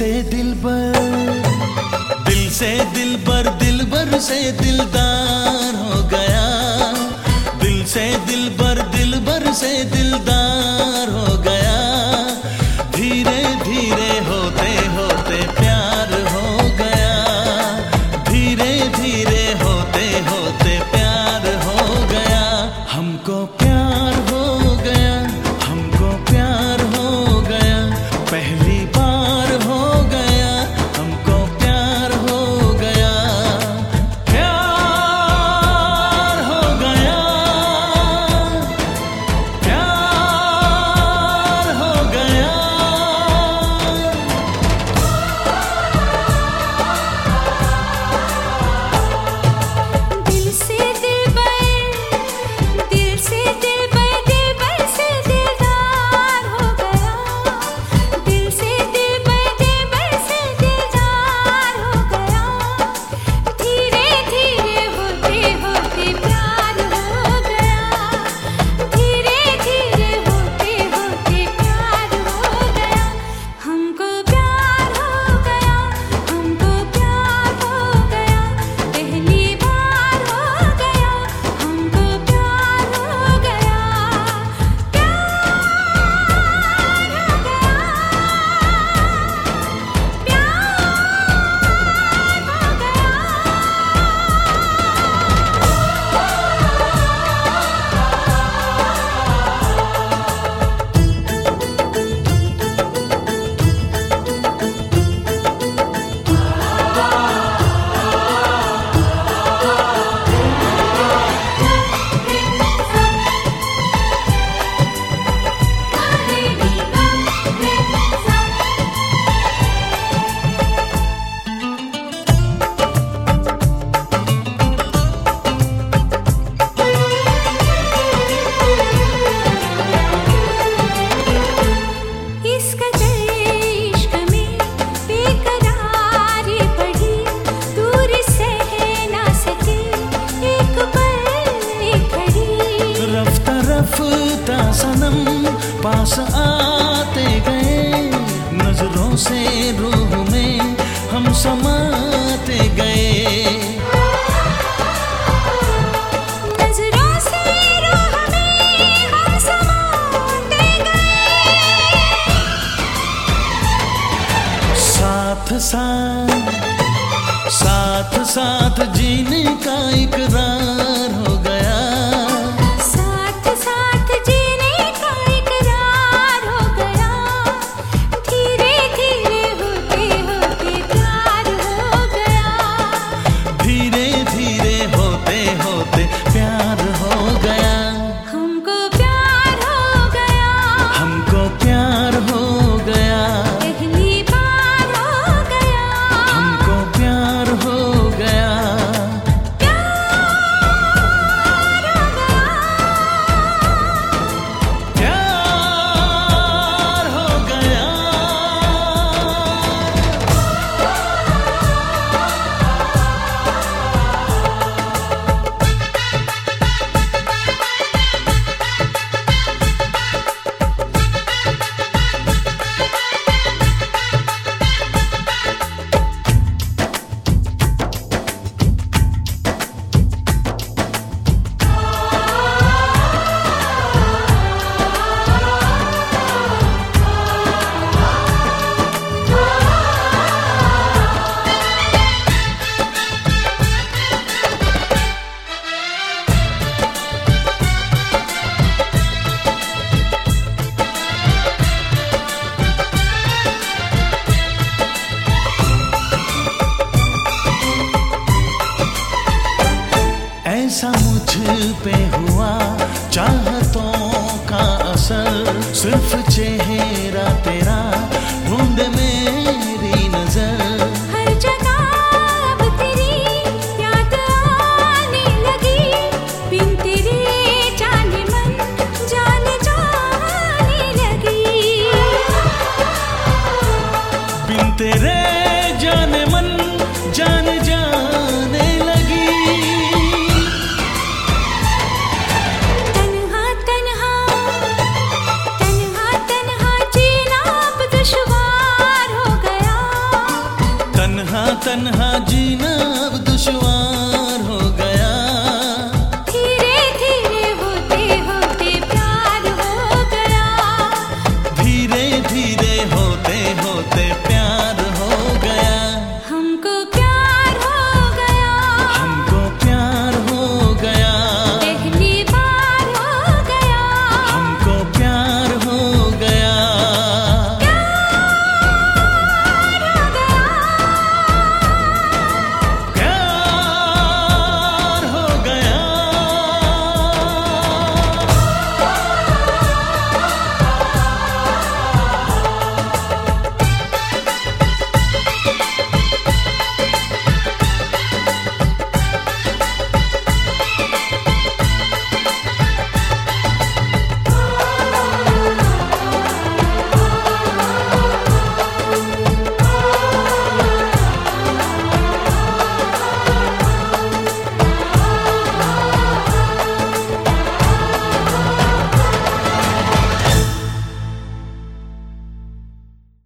से दिलबर, दिल से दिलबर, दिलबर से दिलदार हो गया। दिल से दिलबर, दिलबर से दिलदार हो गया। धीरे धीरे होते होते प्यार हो गया। धीरे धीरे होते होते प्यार हो गया। हमको प्यार हो गया, हमको प्यार हो गया। पहली बार हो गया, हमको प्यार हो गया। प्यार हो गया, प्यार हो गया। दिल से दिलबर, दिल से दिलबर, दिलबर से दिलदार हो गया। दिल से दिलबर, दिलबर से दिलदार हो गया। धीरे धीरे होते होते प्यार हो गया। धीरे धीरे होते होते प्यार हो गया। हमको प्यार हो गया, हमको प्यार हो गया। पहली बार हो गया, हमको प्यार हो गया। प्यार हो इसका इश्क में बेकरारी बढ़ी। दूर सह ना सके एक पल एक घड़ी। रफ्ता रफ्ता सनम पास आते गए। नजरों से रूह में हम समाते गए। नजरों से रूह में हम समाते गए। साथ साथ, साथ साथ जीने का इकरार हो गया। साथ साथ जीने का इकरार हो गया। धीरे धीरे होते होते प्यार हो गया। धीरे धीरे होते होते प्यार हो गया। हमको प्यार हो गया, हमको प्यार हो गया। पहली बार हो गया। हमको प्यार हो गया। प्यार हो गया। प्यार हो गया। ऐसा मुझ पे हुआ चाहतों का असर। सिर्फ चेहरा तेरा ढूंढे मेरी नजर। हर जगह अब तेरी याद आने लगी। बिन तेरे जाने मन जान जाने लगी। बिन तेरे जाने मन जान जाने लगी। तन्हा तन्हा, तन्हा तन्हा जीना अब तन्हा